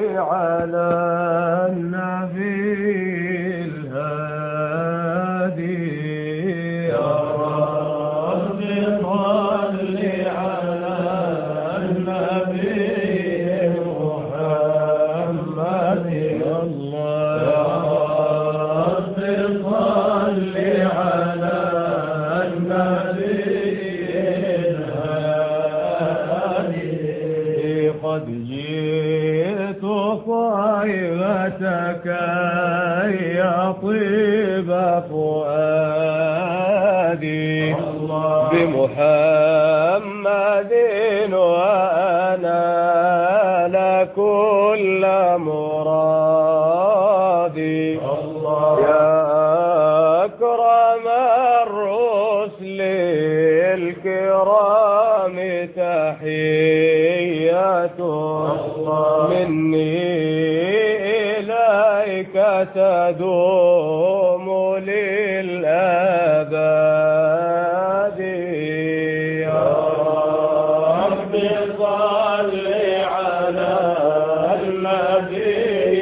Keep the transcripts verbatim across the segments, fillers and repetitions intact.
على النبي الهادي يا رب صل على النبي محمد الله يا رب صل على النبي الهادي قد جئت صيغتك يطيب فؤادي بمحمد وأنا لكل مرادي يا أكرم الرسل الكرام تحية مني إليك تدوم للأبد يا رب صل على النبي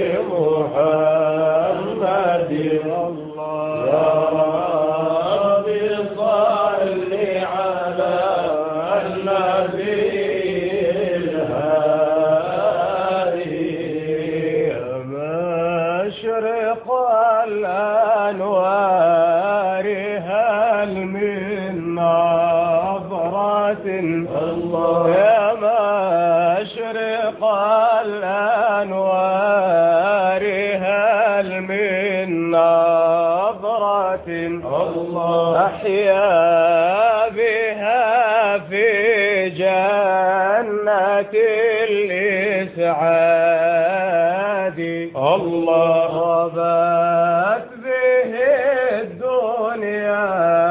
محمد الله يا رب صل على النبي مشرق الأنوار هل من نظرة الله يا مشرق الأنوار هل من نظرة الله أحيا بها في جنة الإسعاد الله غابت به الدنيا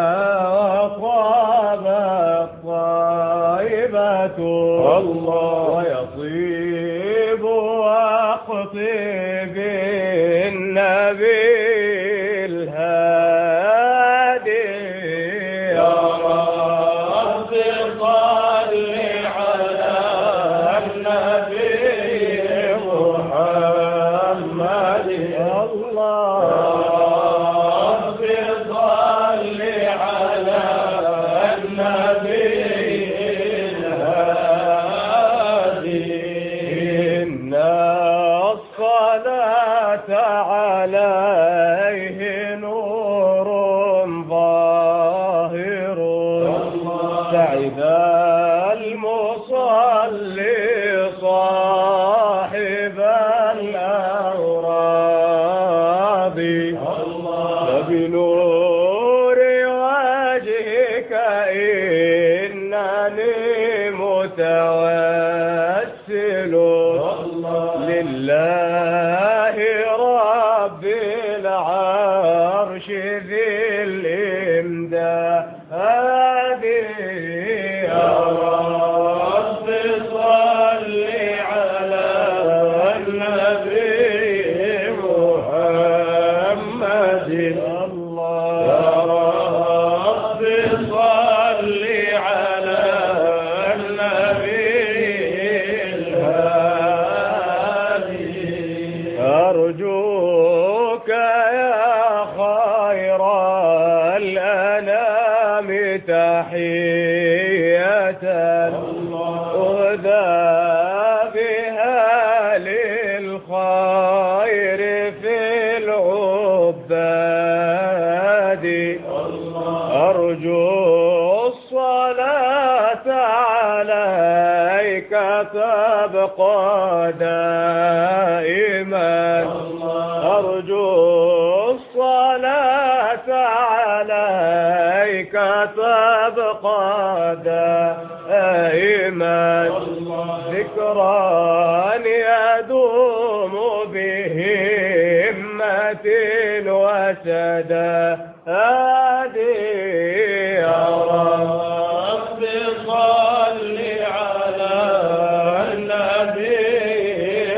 وطابت طيبة الله ويطيب واقطب النبي الهادي يا رب صل على النبي محمد الله رب صل على النبي الهادي إن الصلاة عليه نور ظاهر سعد المصلي صاحب الأوراد فبنور وجهك إنني متوسل لله رب العرش ذي الإمداد يا رب صل على النبي محمد الله يا رب صل على النبي الهادي أرجوك يا خير الأنام تحية أهدى بها للخير في العباد أرجو الصلاة عليك تبقى دائما أرجو الصلاة عليك تبقى دائما ذكرى يدوم بهمة وسداد يا رب صل على النبي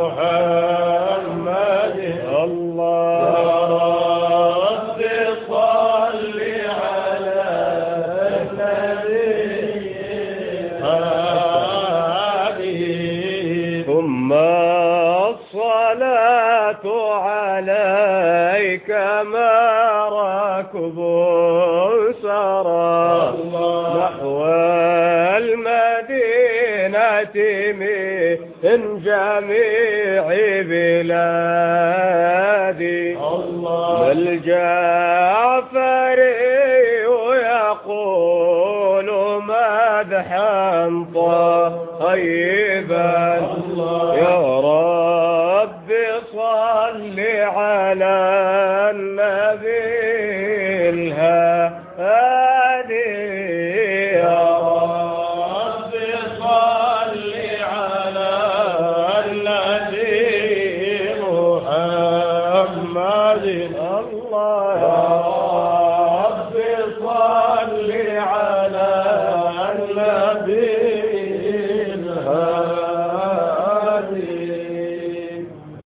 محمد الله يا رب صل على النبي ثم عليك ما ركب سرى نحو المدينة من جميع بلادي الجعفري يقول مدحا طيبا يا